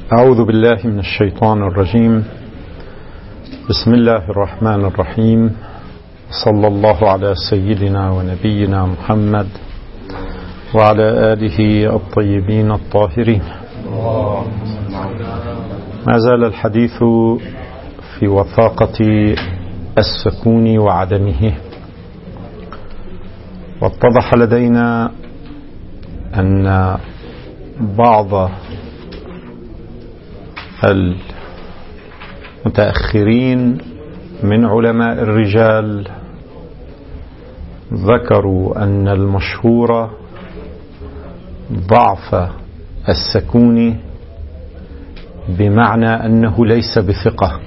أعوذ بالله من الشيطان الرجيم. بسم الله الرحمن الرحيم. صلى الله على سيدنا ونبينا محمد وعلى آله الطيبين الطاهرين. ما زال الحديث في وثاقة السكون وعدمه، واتضح لدينا أن بعض المتأخرين من علماء الرجال ذكروا أن المشهور ضعف السكون بمعنى أنه ليس بثقة،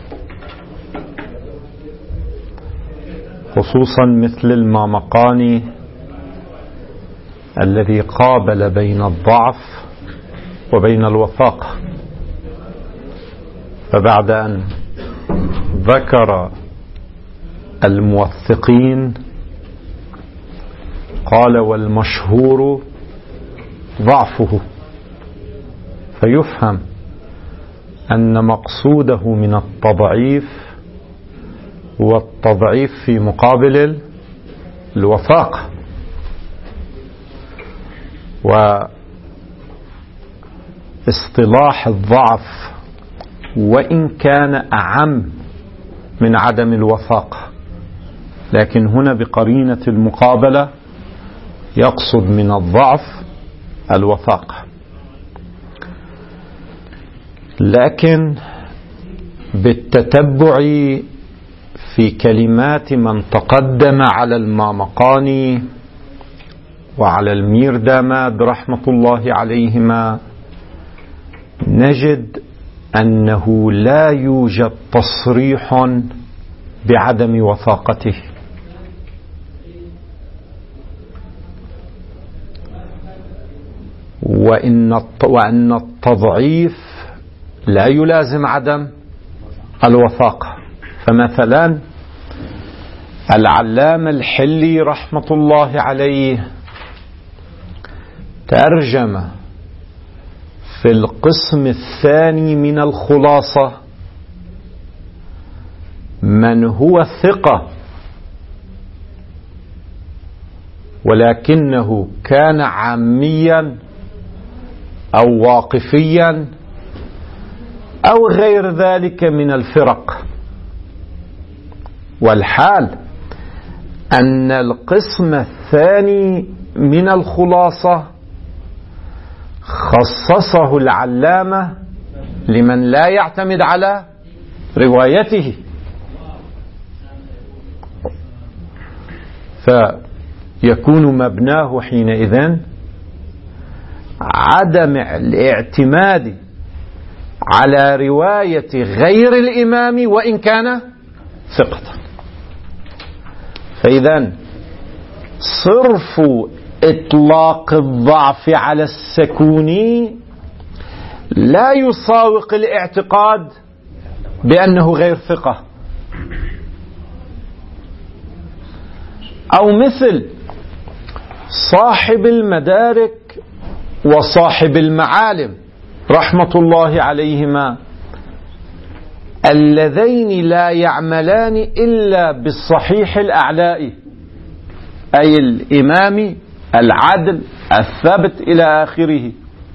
خصوصا مثل المامقاني الذي قابل بين الضعف وبين الوثاقة. فبعد أن ذكر الموثقين قال والمشهور ضعفه، فيفهم أن مقصوده من التضعيف هو التضعيف في مقابل الوثاقة. واصطلاح الضعف وإن كان أعم من عدم الوثاقة، لكن هنا بقرينة المقابلة يقصد من الضعف الوثاقة. لكن بالتتبع في كلمات من تقدم على المامقاني وعلى الميرداماد رحمة الله عليهما نجد أنه لا يوجد تصريح بعدم وثاقته، وأن التضعيف لا يلازم عدم الوثاقة. فمثلا العلامة الحلي رحمة الله عليه ترجم في القسم الثاني من الخلاصة من هو ثقة ولكنه كان عاميا أو واقفيا أو غير ذلك من الفرق. والحال أن القسم الثاني من الخلاصة خصصه العلامة لمن لا يعتمد على روايته، فيكون مبناه حينئذ عدم الاعتماد على رواية غير الإمام وإن كان ثقة. فإذا صرف إطلاق الضعف على السكون لا يساوق الاعتقاد بأنه غير ثقة. أو مثل صاحب المدارك وصاحب المعالم رحمة الله عليهما اللذين لا يعملان إلا بالصحيح الأعلائي، أي الإمام العدل الثبت إلى آخره.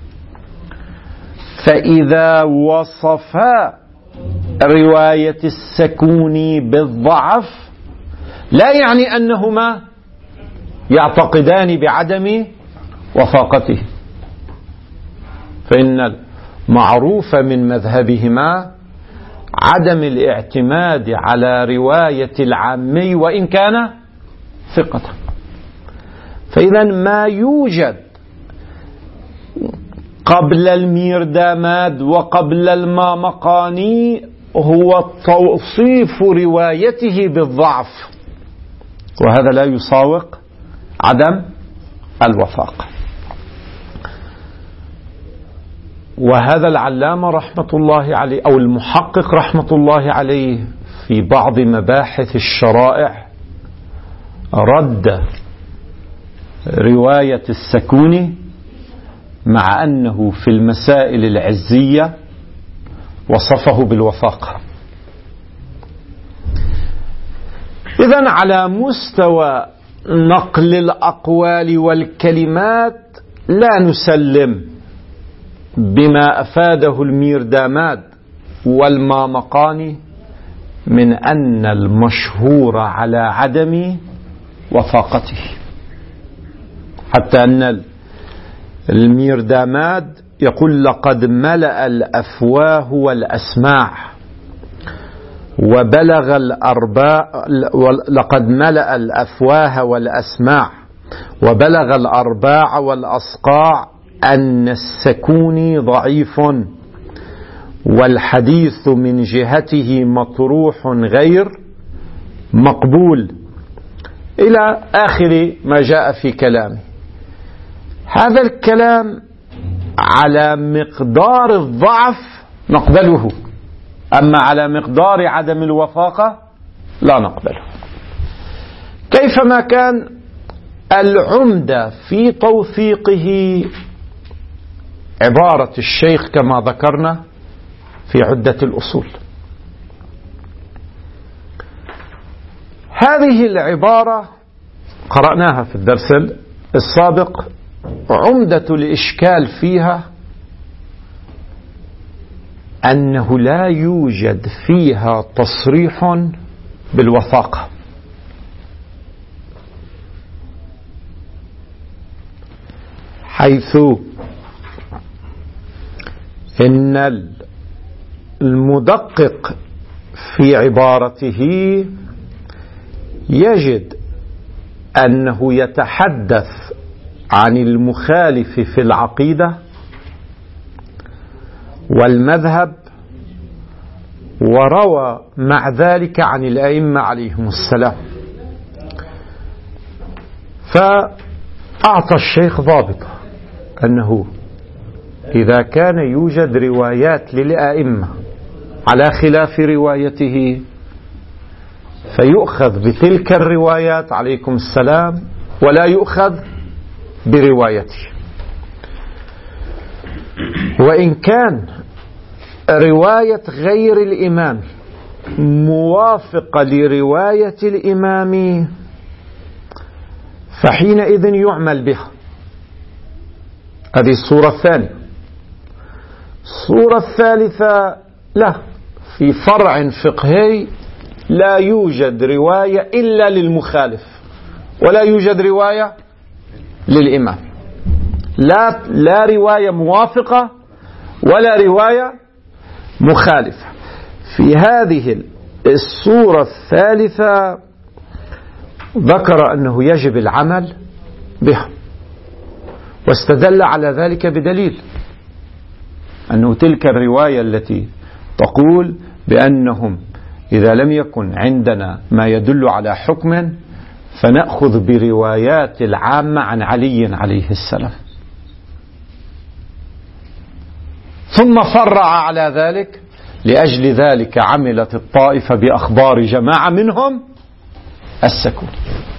فإذا وصفا رواية السكون بالضعف لا يعني أنهما يعتقدان بعدم وثاقته، فإن المعروف من مذهبهما عدم الاعتماد على رواية العامي وإن كان ثقة. فإذا ما يوجد قبل الميرداماد وقبل المامقاني هو توصيف روايته بالضعف، وهذا لا يساوق عدم الوثاقة. وهذا العلامة رحمة الله عليه أو المحقق رحمة الله عليه في بعض مباحث الشرائع رد رواية السكوني مع أنه في المسائل العزية وصفه بالوفاقة. إذن على مستوى نقل الأقوال والكلمات لا نسلم بما أفاده الميرداماد والمامقاني من أن المشهور على عدم وفاقته، حتى أن الميرداماد يقول لقد ملأ الأفواه والأسماع وبلغ لقد ملأ الأفواه والأسماع وبلغ الأرباع والأصقاع أن السكوني ضعيف والحديث من جهته مطروح غير مقبول، إلى آخر ما جاء في كلامه. هذا الكلام على مقدار الضعف نقبله، أما على مقدار عدم الوفاقة لا نقبله. كيفما كان العمدة في توثيقه عبارة الشيخ كما ذكرنا في عدة الأصول. هذه العبارة قرأناها في الدرس السابق. عمدة الإشكال فيها أنه لا يوجد فيها تصريح بالوثاقة، حيث إن المدقق في عبارته يجد أنه يتحدث عن المخالف في العقيدة والمذهب، وروى مع ذلك عن الأئمة عليهم السلام. فأعطى الشيخ ضابطة أنه إذا كان يوجد روايات للأئمة على خلاف روايته فيؤخذ بتلك الروايات عليكم السلام ولا يؤخذ بروايته. وإن كان رواية غير الإمام موافقة لرواية الإمام فحينئذ يعمل بها. هذه الصورة الثانية. الصورة الثالثة لا، في فرع فقهي لا يوجد رواية إلا للمخالف ولا يوجد رواية للإمام، لا رواية موافقة ولا رواية مخالفة. في هذه الصورة الثالثة ذكر أنه يجب العمل بها، واستدل على ذلك بدليل أنه تلك الرواية التي تقول بأنهم إذا لم يكن عندنا ما يدل على حكم فنأخذ بروايات العامة عن علي عليه السلام. ثم فرع على ذلك: لأجل ذلك عملت الطائفة بأخبار جماعة منهم السكون.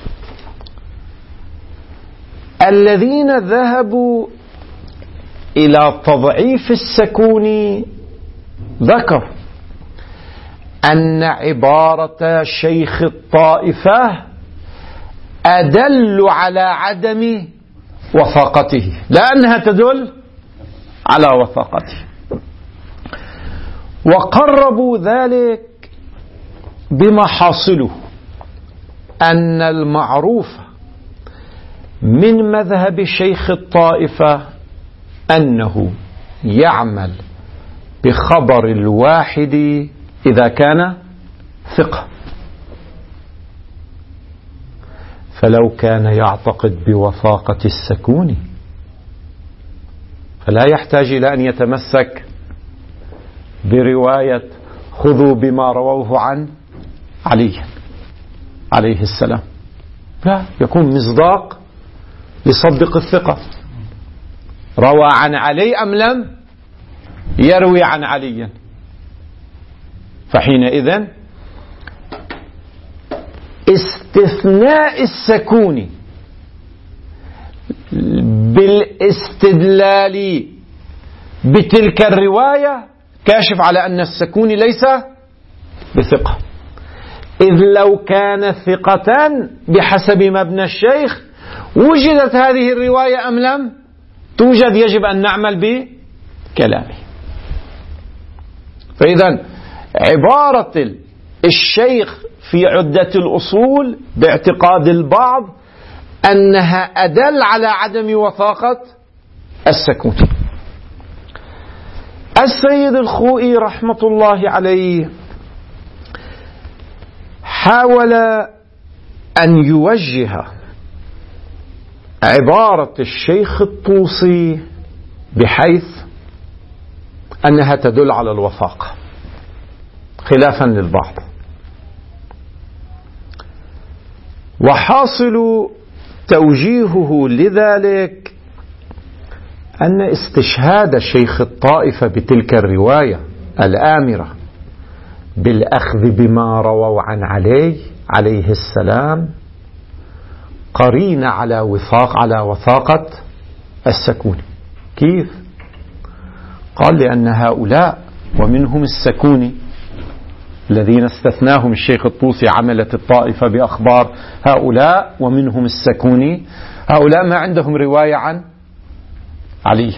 الذين ذهبوا إلى تضعيف السكون ذكروا أن عبارة شيخ الطائفة أدل على عدم وثاقته، لأنها تدل على وثاقته، وقربوا ذلك بما حاصله أن المعروف من مذهب شيخ الطائفة أنه يعمل بخبر الواحد إذا كان ثقة، فلو كان يعتقد بوثاقة السكون فلا يحتاج إلى أن يتمسك برواية خذوا بما رووه عن علي عليه السلام، لا، يكون مصداق يصدق الثقة. روى عن علي أم لم يروي عن علي، فحينئذ استثناء السكون بالاستدلال بتلك الرواية كاشف على أن السكوني ليس بثقة، إذ لو كان ثقة بحسب مبنى الشيخ وجدت هذه الرواية أم لم توجد، يجب أن نعمل بكلامه. فإذا عبارة الشيخ في عدة الأصول باعتقاد البعض أنها أدل على عدم وثاقة السكوني. السيد الخوئي رحمة الله عليه حاول أن يوجه عبارة الشيخ الطوسي بحيث أنها تدل على الوثاقة خلافا للبعض، وحاصل توجيهه لذلك أن استشهاد شيخ الطائفة بتلك الرواية الآمرة بالأخذ بما رووا عن عليه السلام قرين على وثاقة السكوني. كيف؟ قال لأن هؤلاء ومنهم السكوني الذين استثناهم الشيخ الطوسي عملت الطائفة بأخبار هؤلاء ومنهم السكوني، هؤلاء ما عندهم رواية عن علي.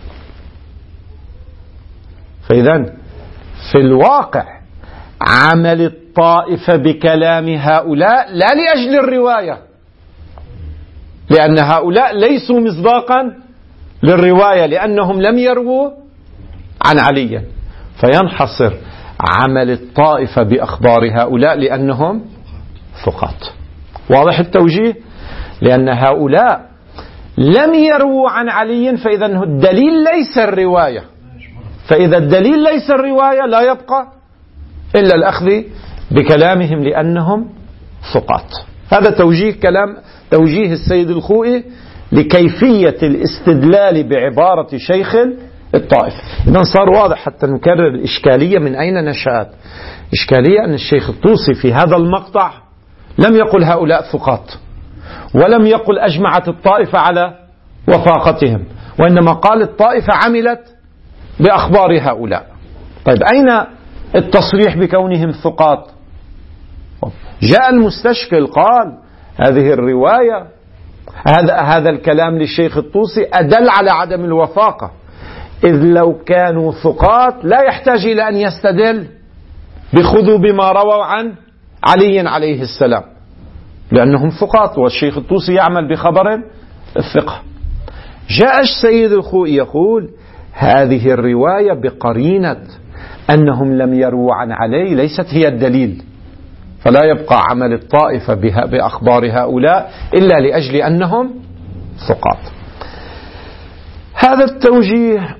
فإذا في الواقع عمل الطائفة بكلام هؤلاء لا لأجل الرواية، لأن هؤلاء ليسوا مصداقا للرواية لأنهم لم يرووا عن علي، فينحصر عمل الطائفة بأخبار هؤلاء لأنهم ثقات. واضح التوجيه؟ لأن هؤلاء لم يرووا عن علي، فإذا الدليل ليس الرواية، فإذا الدليل ليس الرواية لا يبقى إلا الأخذ بكلامهم لأنهم ثقات. هذا توجيه السيد الخوئي لكيفية الاستدلال بعبارة شيخ الطائفة. إذن صار واضح حتى نكرر الإشكالية من أين نشأت. إشكالية أن الشيخ الطوسي في هذا المقطع لم يقل هؤلاء ثقات، ولم يقل أجمعت الطائفة على وثاقتهم، وإنما قال الطائفة عملت بأخبار هؤلاء. طيب أين التصريح بكونهم ثقات؟ جاء المستشكل قال هذه الرواية هذا الكلام للشيخ الطوسي أدل على عدم الوثاقة، إذ لو كانوا ثقات لا يحتاج إلى أن يستدل بخذوا بما رووا عن علي عليه السلام، لأنهم ثقات والشيخ الطوسي يعمل بخبر الثقة. جاء السيد الخوئي يقول هذه الرواية بقرينة أنهم لم يروا عن علي ليست هي الدليل، فلا يبقى عمل الطائفة بأخبار هؤلاء إلا لأجل أنهم ثقات. هذا التوجيه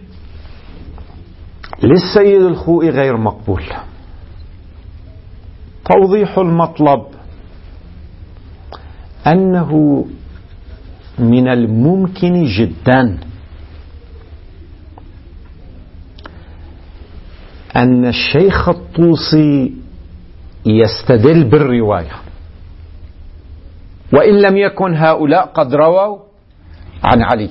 للسيد الخوئي غير مقبول. توضيح المطلب أنه من الممكن جدا أن الشيخ الطوسي يستدل بالرواية وإن لم يكن هؤلاء قد رووا عن علي،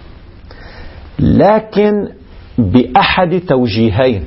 لكن بأحد توجيهين.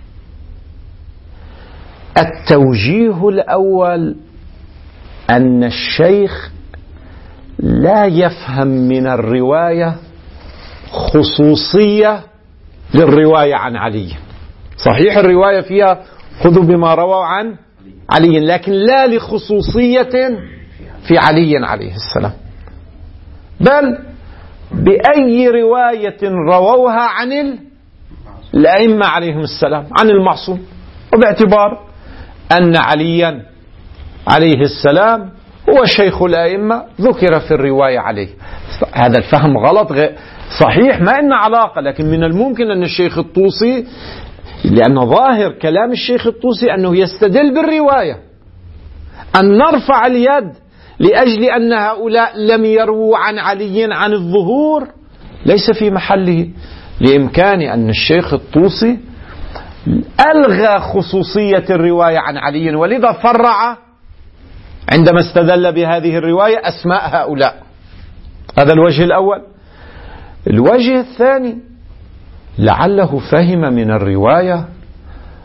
التوجيه الأول أن الشيخ لا يفهم من الرواية خصوصية للرواية عن علي. صحيح الرواية فيها خذوا بما رووا عن علي، لكن لا لخصوصية في علي عليه السلام، بل بأي رواية رووها عن الأئمة عليهم السلام عن المعصوم، وباعتبار أن عليا عليه السلام هو شيخ الأئمة ذكر في الرواية عليه. هذا الفهم غلط صحيح ما إن علاقة، لكن من الممكن أن الشيخ الطوسي، لأن ظاهر كلام الشيخ الطوسي أنه يستدل بالرواية، أن نرفع اليد لأجل أن هؤلاء لم يروا عن علي عن الظهور ليس في محله، لإمكان أن الشيخ الطوسي ألغى خصوصية الرواية عن علي، ولذا فرع عندما استدل بهذه الرواية أسماء هؤلاء. هذا الوجه الأول. الوجه الثاني لعله فهم من الرواية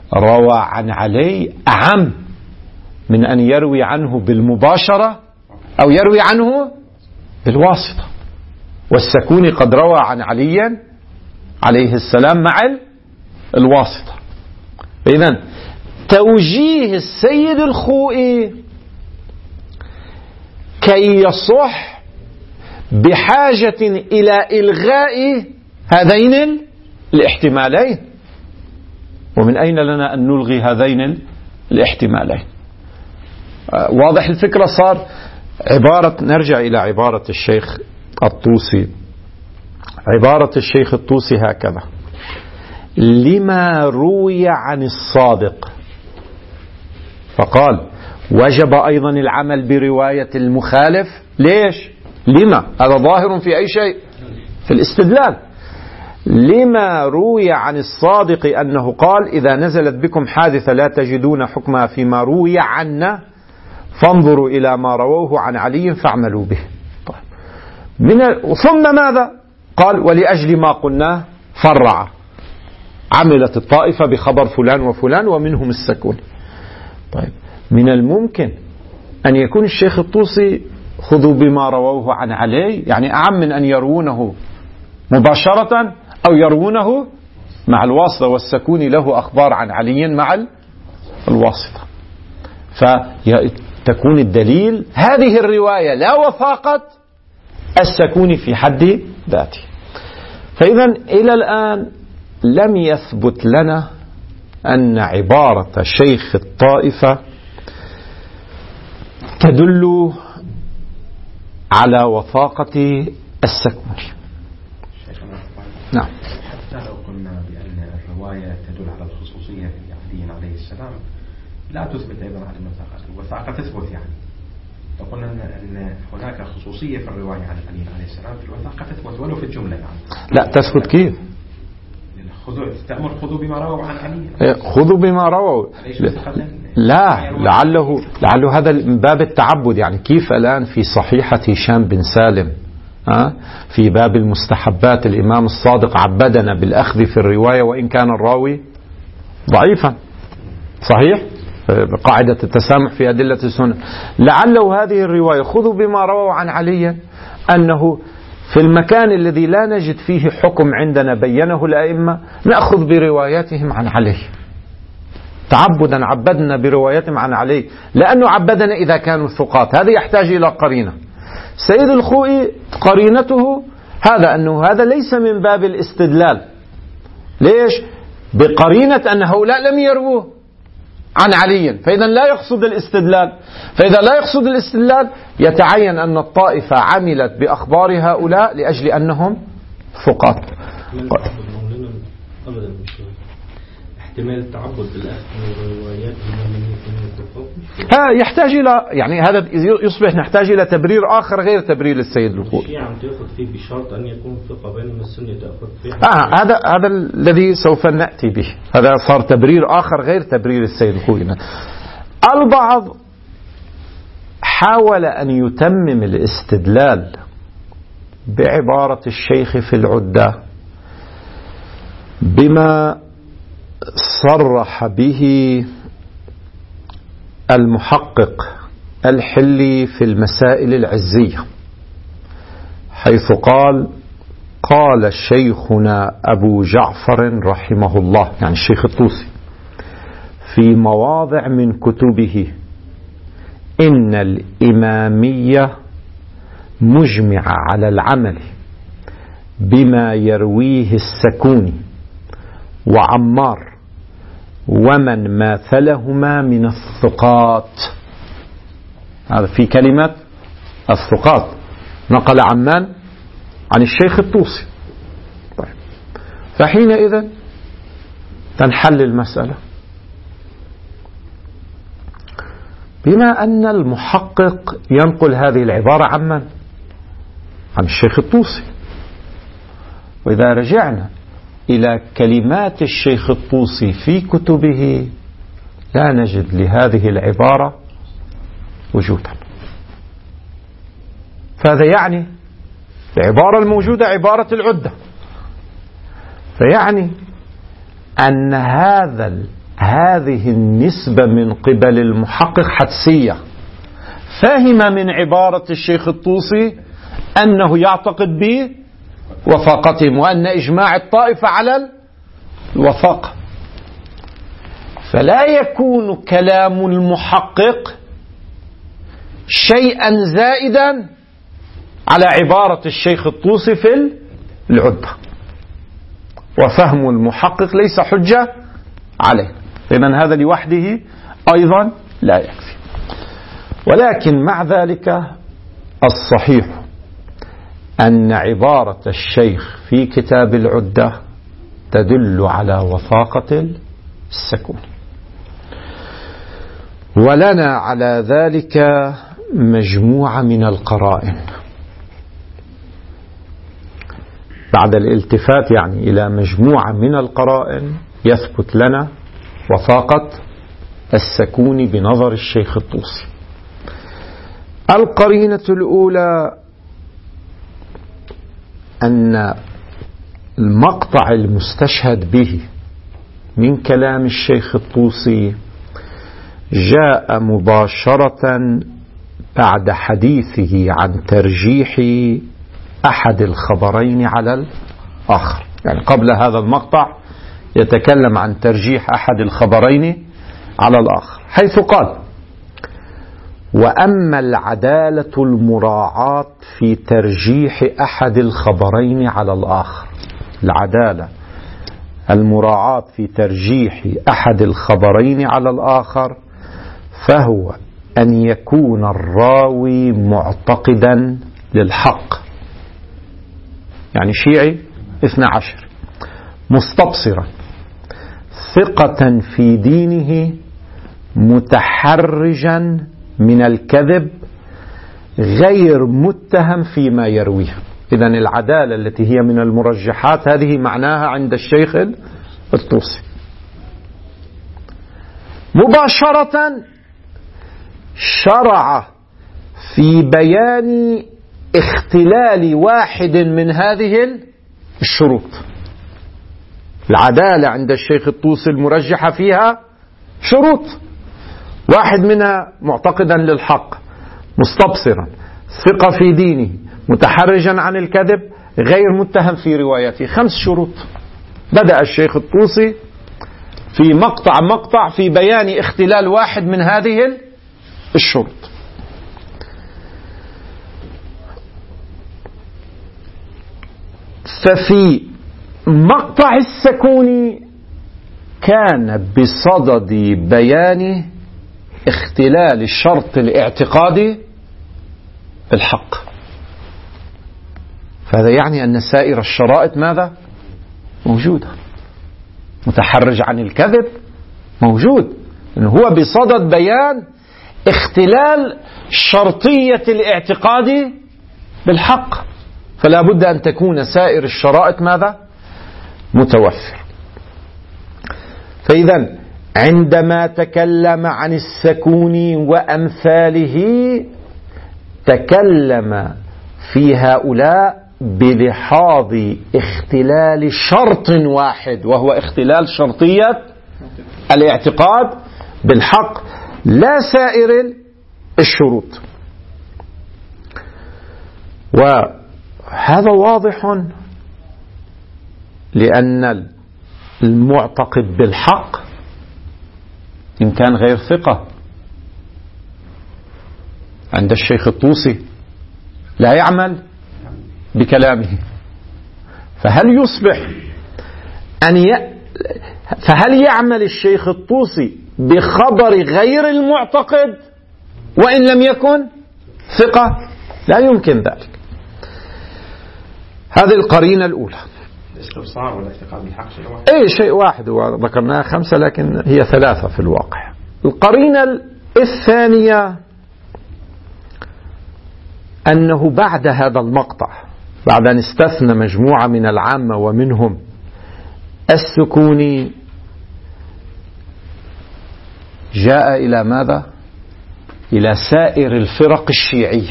روى عن علي أعم من أن يروي عنه بالمباشرة أو يروي عنه بالواسطة. والسكوني قد روى عن علي عليه السلام مع الواسطة. إذن توجيه السيد الخوئي كي يصح بحاجة إلى إلغاء هذين الاحتمالين. ومن أين لنا أن نلغي هذين الاحتمالين؟ واضح الفكرة صار. نرجع إلى عبارة الشيخ الطوسي. عبارة الشيخ الطوسي هكذا: لما روي عن الصادق، فقال وجب أيضا العمل برواية المخالف. ليش؟ لما؟ هذا ظاهر في أي شيء؟ في الاستدلال. لما روي عن الصادق أنه قال إذا نزلت بكم حادثة لا تجدون حكمها فيما روي عنا فانظروا إلى ما رووه عن علي فاعملوا به. طيب. ثم ماذا قال؟ ولأجل ما قلناه فرع، عملت الطائفة بخبر فلان وفلان ومنهم السكوني. طيب، من الممكن أن يكون الشيخ الطوسي خذوا بما رووه عن علي يعني أعم من أن يروونه مباشرة أو يروونه مع الواسطة، والسكوني له أخبار عن علي مع الواسطة. فتكون الدليل هذه الرواية لا وثاقة السكوني في حد ذاته. فإذا إلى الآن لم يثبت لنا أن عبارة شيخ الطائفة تدل على وثاقة السكوني. نعم. حتى لو قلنا بأن الرواية تدل على الخصوصية في علي عليه السلام لا تثبت أيضا على الوثاقة تثبت. يعني لو قلنا أن هناك خصوصية في الرواية عن علي عليه السلام في الوثاقة تثبت ولو في الجملة. يعني لا تثبت كيف؟ تأمر خذوا بما رووا عن علي. خذوا بما رووا. لا، لعله هذا من باب التعبد. يعني كيف الآن في صحيحة هشام بن سالم في باب المستحبات الإمام الصادق عبدنا بالأخذ في الرواية وإن كان الراوي ضعيفا. صحيح؟ قاعدة التسامح في أدلة السنة. لعله هذه الرواية خذوا بما رووا عن علي أنه في المكان الذي لا نجد فيه حكم عندنا بينه الأئمة نأخذ برواياتهم عن علي. تعبدا عبدنا برواياتهم عن علي، لأنه عبدنا إذا كانوا ثقات. هذا يحتاج إلى قرينة. سيد الخوئي قرينته هذا أنه هذا ليس من باب الاستدلال. ليش؟ بقرينة أن هؤلاء لم يروه عن علي، فإذا لا يقصد الاستدلال. فإذا لا يقصد الاستدلال يتعين أن الطائفة عملت بأخبار هؤلاء لأجل أنهم ثقات. احتمال التعبد بالأخذ من الروايات يحتاج إلى يعني هذا يصبح نحتاج إلى تبرير آخر غير تبرير السيد الخوئي. الشيعة عم تأخذ فيه بشرط أن يكون ثقة بينما السنة تأخذ فيه. هذا الذي سوف نأتي به. هذا صار تبرير آخر غير تبرير السيد الخوئي. البعض حاول أن يتمم الاستدلال بعبارة الشيخ في العدة بما صرح به المحقق الحلي في المسائل العزية، حيث قال شيخنا أبو جعفر رحمه الله، يعني الشيخ الطوسي، في مواضع من كتبه إن الإمامية مجمعة على العمل بما يرويه السكوني وعمار ومن ماثلهما من الثقات. هذا في كلمة الثقات نقل عمان عن الشيخ الطوسي. طيب. فحينئذ تنحل المسألة بما أن المحقق ينقل هذه العبارة عمان عن الشيخ الطوسي. وإذا رجعنا إلى كلمات الشيخ الطوسي في كتبه لا نجد لهذه العبارة وجودا. فهذا يعني العبارة الموجودة عبارة العدة، فيعني أن هذا هذه النسبة من قبل المحقق حدسية. فهم من عبارة الشيخ الطوسي أنه يعتقد بوثاقتهم وأن إجماع الطائفة على الوثاقة، فلا يكون كلام المحقق شيئا زائدا على عبارة الشيخ الطوسي في العدة، وفهم المحقق ليس حجة عليه. إذن هذا لوحده أيضا لا يكفي. ولكن مع ذلك الصحيح أن عبارة الشيخ في كتاب العدة تدل على وثاقة السكون، ولنا على ذلك مجموعة من القرائن. بعد الالتفات يعني إلى مجموعة من القرائن يثبت لنا وثاقة السكون بنظر الشيخ الطوسي. القرينة الأولى أن المقطع المستشهد به من كلام الشيخ الطوسي جاء مباشرة بعد حديثه عن ترجيح أحد الخبرين على الآخر. يعني قبل هذا المقطع يتكلم عن ترجيح أحد الخبرين على الآخر، حيث قال: وأما العدالة المراعاة في ترجيح أحد الخبرين على الآخر، العدالة المراعاة في ترجيح أحد الخبرين على الآخر فهو أن يكون الراوي معتقدا للحق، يعني شيعي 12، مستبصرا، ثقة في دينه، متحرجا من الكذب، غير متهم فيما يرويه. إذن العدالة التي هي من المرجحات هذه معناها عند الشيخ الطوسي. مباشرة شرع في بيان اختلال واحد من هذه الشروط. العدالة عند الشيخ الطوسي المرجحة فيها شروط، واحد منها معتقدا للحق، مستبصرا، ثقة في دينه، متحرجا عن الكذب، غير متهم في روايته. 5 شروط. بدأ الشيخ الطوسي في مقطع في بيان اختلال واحد من هذه الشروط. ففي مقطع السكون كان بصدد بيان اختلال الشرط الاعتقادي بالحق، فهذا يعني أن سائر الشرائط ماذا؟ موجودة. متحرج عن الكذب موجود، إنه هو بصدد بيان اختلال شرطية الاعتقاد بالحق، فلا بد أن تكون سائر الشرائط ماذا؟ متوفر. فإذا عندما تكلم عن السكون وأمثاله تكلم في هؤلاء بلحاظ اختلال شرط واحد، وهو اختلال شرطية الاعتقاد بالحق، لا سائر الشروط. وهذا واضح لأن المعتقد بالحق إن كان غير ثقة عند الشيخ الطوسي لا يعمل بكلامه، فهل يعمل الشيخ الطوسي بخبر غير المعتقد وإن لم يكن ثقة؟ لا يمكن ذلك. هذه القرينة الأولى. الاستبصار والاعتقاد بالحق شيء واحد. أي شيء واحد، وذكرناها 5 لكن هي 3 في الواقع. القرينة الثانية أنه بعد هذا المقطع، بعد أن استثنى مجموعة من العامة ومنهم السكوني، جاء إلى ماذا؟ إلى سائر الفرق الشيعية.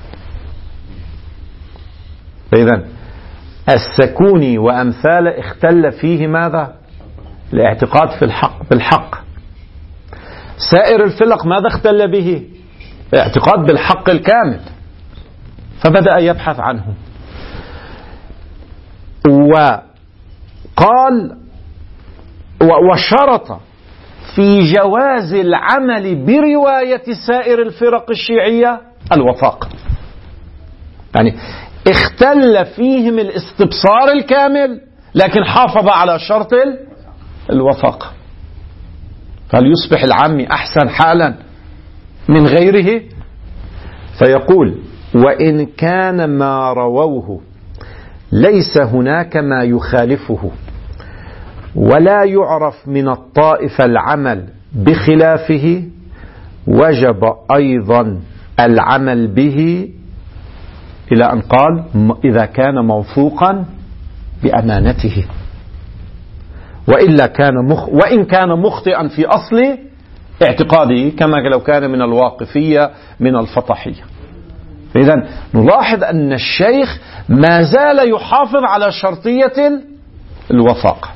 فإذا السكوني وأمثال اختل فيه ماذا؟ الاعتقاد في الحق بالحق. سائر الفرق ماذا اختل به؟ اعتقاد بالحق الكامل، فبدأ يبحث عنه، وقال وشرط في جواز العمل برواية سائر الفرق الشيعية الوفاق، يعني اختل فيهم الاستبصار الكامل لكن حافظ على شرط الوفاق، فليصبح العامي أحسن حالا من غيره. فيقول وإن كان ما رووه ليس هناك ما يخالفه ولا يعرف من الطائفة العمل بخلافه وجب أيضا العمل به، إلى أن قال إذا كان موثوقا بأمانته، وإن كان مخطئا في أصل اعتقاده كما لو كان من الواقفية من الفطحية. فإذا نلاحظ أن الشيخ ما زال يحافظ على شرطية الوفاق،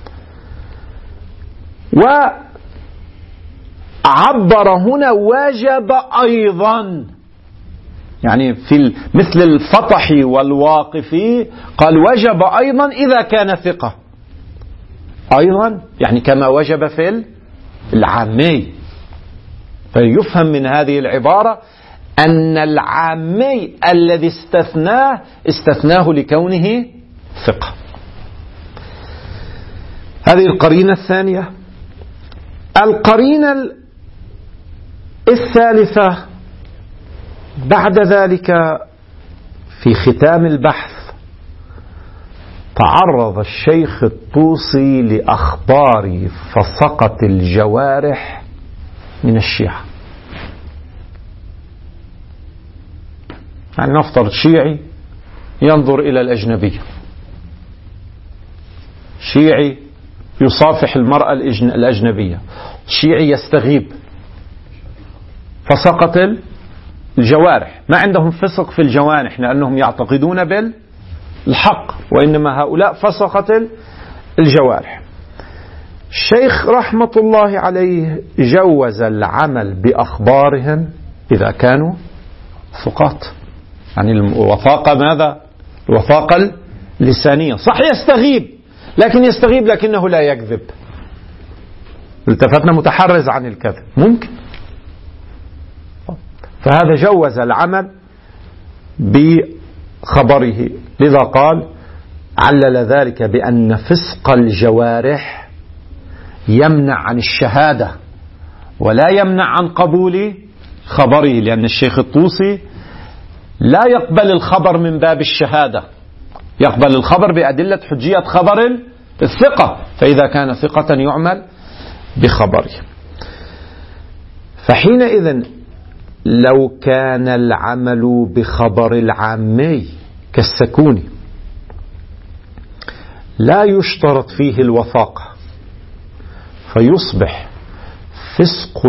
وعبر هنا واجب أيضا، يعني في مثل الفطحي والواقفي قال وجب أيضا إذا كان ثقة، أيضا يعني كما وجب في العامي. فيفهم من هذه العبارة أن العامي الذي استثناه لكونه ثقة. هذه القرينة الثانية. القرينة الثالثة بعد ذلك في ختام البحث تعرض الشيخ الطوسي لأخبار فسقة الجوارح من الشيعة. يعني نفترض شيعي ينظر إلى الأجنبية، شيعي يصافح المرأة الأجنبية، شيعي يستغيب، فسقط الجوارح. ما عندهم فسق في الجوانح لأنهم يعتقدون بالحق، وإنما هؤلاء فسقت الجوارح. الشيخ رحمة الله عليه جوز العمل بأخبارهم إذا كانوا ثقات، يعني الوثاقة ماذا؟ الوثاقة اللسانية. صح يستغيب لكنه لا يكذب، التفتنا متحرز عن الكذب ممكن، فهذا جوز العمل بخبره. لذا قال علل ذلك بأن فسق الجوارح يمنع عن الشهادة ولا يمنع عن قبول خبره، لأن الشيخ الطوسي لا يقبل الخبر من باب الشهادة، يقبل الخبر بأدلة حجية خبر الثقة، فإذا كان ثقة يعمل بخبره. فحينئذ لو كان العمل بخبر العامي كالسكوني لا يشترط فيه الوثاقة، فيصبح فسق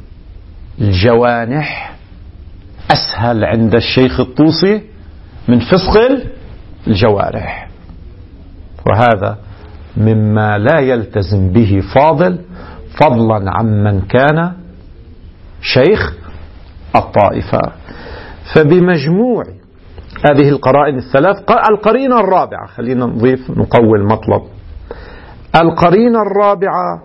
الجوانح أسهل عند الشيخ الطوسي من فسق الجوارح، وهذا مما لا يلتزم به فاضل، فضلا عمن كان شيخ الطائفة. فبمجموع هذه القرائن الثلاث، القرينة الرابعة، خلينا نضيف نقوي المطلب، القرينة الرابعة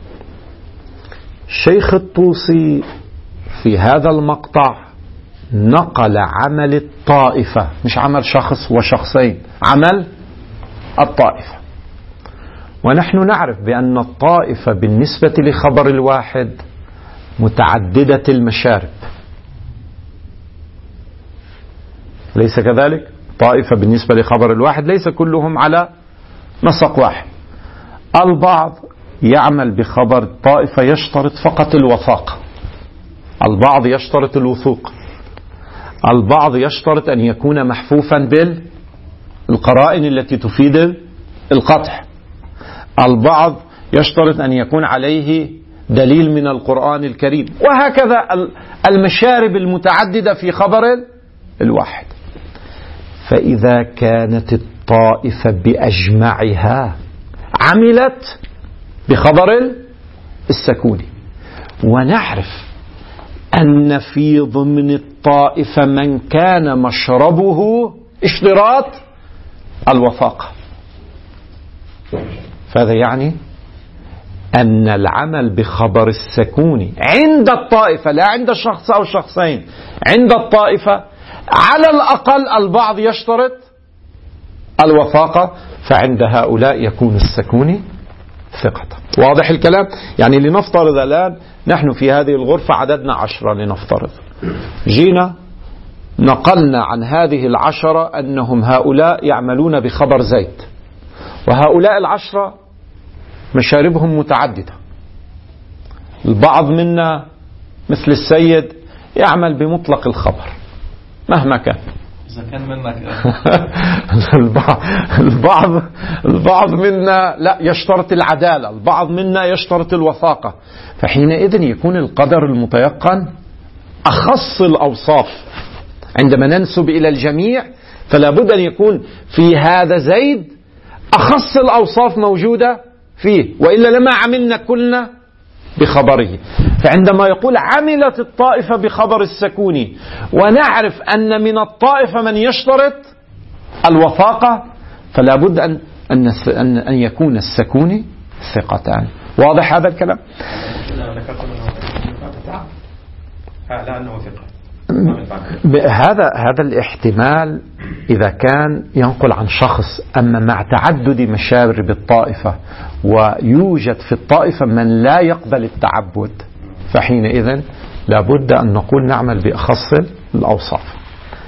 الشيخ الطوسي في هذا المقطع نقل عمل الطائفة، مش عمل شخص وشخصين، عمل الطائفة. ونحن نعرف بأن الطائفة بالنسبة لخبر الواحد متعددة المشارب، ليس كذلك؟ طائفة بالنسبة لخبر الواحد ليس كلهم على نسق واحد. البعض يعمل بخبر الطائفة يشترط فقط الوثاقة، البعض يشترط الوثوق، البعض يشترط أن يكون محفوفا بالقرائن التي تفيد القطع، البعض يشترط أن يكون عليه دليل من القرآن الكريم، وهكذا المشارب المتعددة في خبر الواحد. فإذا كانت الطائفة بأجمعها عملت بخبر السكوني، ونعرف أن في ضمن الطائفة من كان مشربه اشتراط الوثاقة. فهذا يعني أن العمل بخبر السكون عند الطائفة، لا عند شخص أو شخصين، عند الطائفة على الأقل البعض يشترط الوثاقة، فعند هؤلاء يكون السكون ثقة. واضح الكلام؟ يعني لنفترض الآن نحن في هذه الغرفة عددنا 10 لنفترض، جينا نقلنا عن هذه 10 أنهم هؤلاء يعملون بخبر زيد، وهؤلاء 10 مشاربهم متعددة. البعض منا مثل السيد يعمل بمطلق الخبر مهما كان، إذا كان منك البعض منا لا يشترط العدالة، البعض منا يشترط الوثاقة. فحينئذ يكون القدر المتيقن أخص الأوصاف. عندما ننسب إلى الجميع فلا بد أن يكون في هذا زيد أخص الأوصاف موجودة فيه، وإلا لما عملنا كلنا بخبره. فعندما يقول عملت الطائفة بخبر السكون ونعرف أن من الطائفة من يشترط الوثاقة، فلا بد أن يكون السكون ثقتان. واضح هذا الكلام؟ لا أنه ثقة. هذا الاحتمال إذا كان ينقل عن شخص. أما مع تعدد مشارب الطائفة ويوجد في الطائفة من لا يقبل التعبد، فحينئذ لابد أن نقول نعمل بأخص الأوصاف.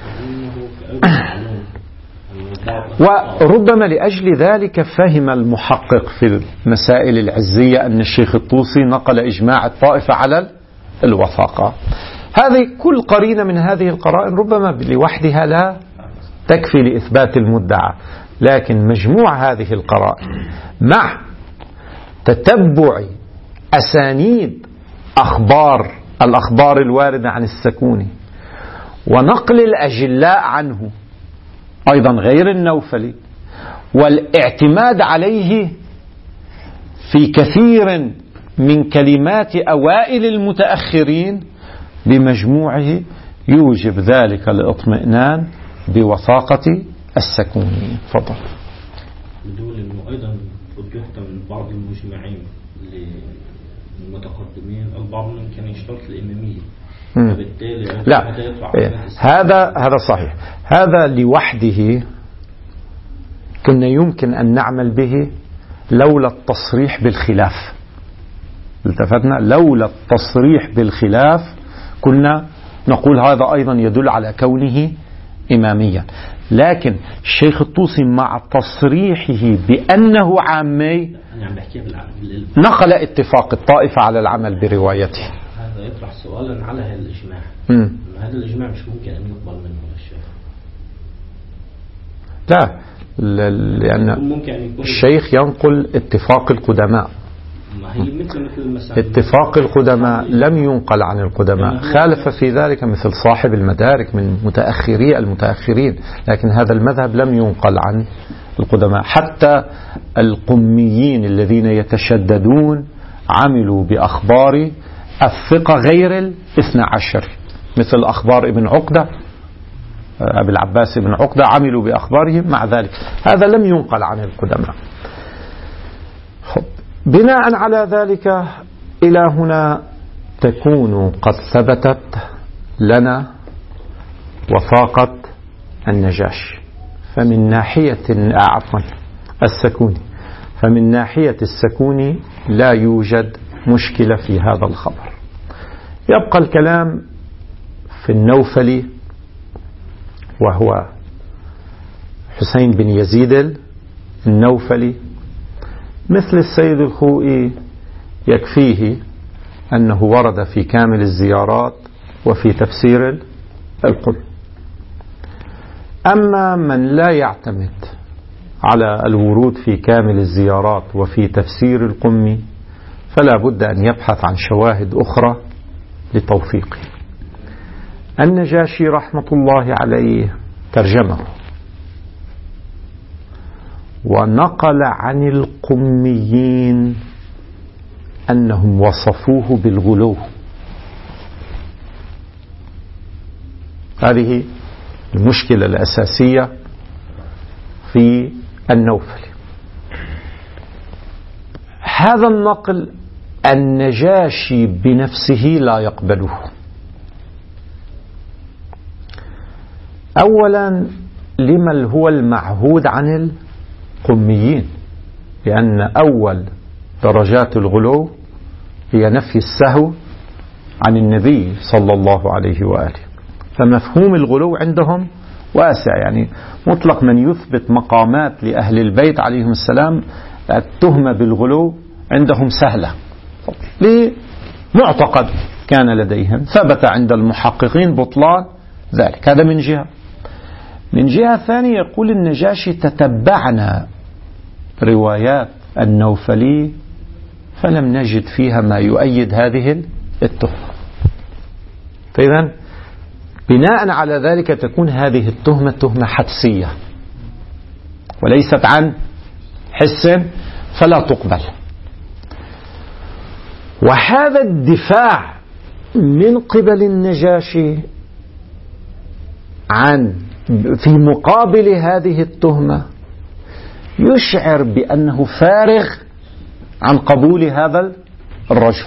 وربما لأجل ذلك فهم المحقق في المسائل العزية أن الشيخ الطوسي نقل إجماع الطائفة على الوثاقة. هذه كل قرينة من هذه القرائن ربما لوحدها لا تكفي لإثبات المدعى، لكن مجموع هذه القرائن مع تتبع أسانيد الأخبار الواردة عن السكوني ونقل الأجلاء عنه أيضا غير النوفلي والاعتماد عليه في كثير من كلمات أوائل المتأخرين، بمجموعه يوجب ذلك الاطمئنان بوثاقة السكوني. تفضل. بدون أنه أيضا وجهت من بعض المجمعين للمتقدمين البعض منهم كان يشترط الإمامية، وبالتالي لا هذا صحيح. هذا لوحده كنا يمكن أن نعمل به لولا التصريح بالخلاف. التفتنا لولا التصريح بالخلاف كنا نقول هذا أيضا يدل على كونه إماميا. لكن الشيخ الطوسي مع تصريحه بأنه عامي نقل اتفاق الطائفة على العمل بروايته. هذا يطرح سؤالا على هذا الإجماع. هذا الإجماع مش ممكن أن يقبل منه الشيخ. لا، لأن الشيخ ينقل اتفاق القدماء. اتفاق القدماء لم ينقل عن القدماء، خالف في ذلك مثل صاحب المدارك من المتأخرين، لكن هذا المذهب لم ينقل عن القدماء. حتى القميين الذين يتشددون عملوا بأخبار الثقة غير 12، مثل أخبار ابن عقدة، أبي العباس ابن عقدة، عملوا بأخبارهم مع ذلك. هذا لم ينقل عن القدماء. بناء على ذلك إلى هنا تكون قد ثبتت لنا وثاقة النجاشي. فمن ناحية السكوني، فمن ناحية السكوني لا يوجد مشكلة في هذا الخبر. يبقى الكلام في النوفلي، وهو حسين بن يزيد النوفلي. مثل السيد الخوئي يكفيه أنه ورد في كامل الزيارات وفي تفسير القم. أما من لا يعتمد على الورود في كامل الزيارات وفي تفسير القم فلا بد أن يبحث عن شواهد أخرى لتوثيقه. النجاشي رحمة الله عليه ترجمه ونقل عن القميين أنهم وصفوه بالغلو. هذه المشكلة الأساسية في النوفلي. هذا النقل النجاشي بنفسه لا يقبله. أولا لما هو المعهود عن القميين، لأن أول درجات الغلو هي نفي السهو عن النبي صلى الله عليه وآله، فمفهوم الغلو عندهم واسع، يعني مطلق من يثبت مقامات لأهل البيت عليهم السلام التهمة بالغلو عندهم سهلة لمعتقد كان لديهم، ثبت عند المحققين بطلان ذلك. هذا من جهة. من جهة ثانية يقول النجاشي تتبعنا روايات النوفلي فلم نجد فيها ما يؤيد هذه التهمة. فإذا بناء على ذلك تكون هذه التهمة تهمة حدسية وليست عن حس، فلا تقبل. وهذا الدفاع من قبل النجاشي في مقابل هذه التهمة يشعر بأنه فارغ عن قبول هذا الرجل،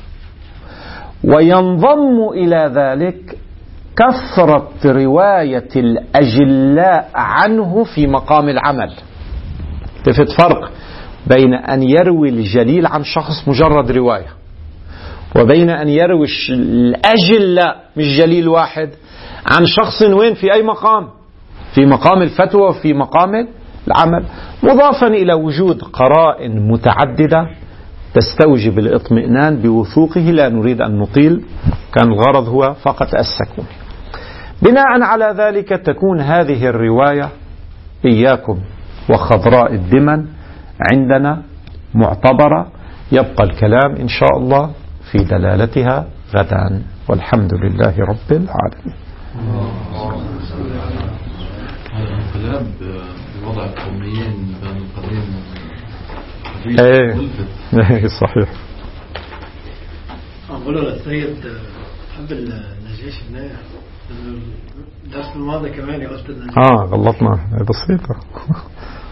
وينضم إلى ذلك كثرة رواية الأجلاء عنه في مقام العمل. تفت فرق بين أن يروي الجليل عن شخص مجرد رواية، وبين أن يروي الأجلاء مش جليل واحد عن شخص وين في أي مقام، في مقام الفتوى وفي مقام العمل، مضافا إلى وجود قرائن متعددة تستوجب الاطمئنان بوثوقه. لا نريد أن نطيل، كان الغرض هو فقط السكون. بناء على ذلك تكون هذه الرواية إياكم وخضراء الدمن عندنا معتبرة. يبقى الكلام إن شاء الله في دلالتها غدا، والحمد لله رب العالمين. الانقلاب بوضع القوميين بين القديم ايه صحيح. أقول للسيد حب النجاشي منيح. الدرس الماضي كمان قلت غلطنا بسيطة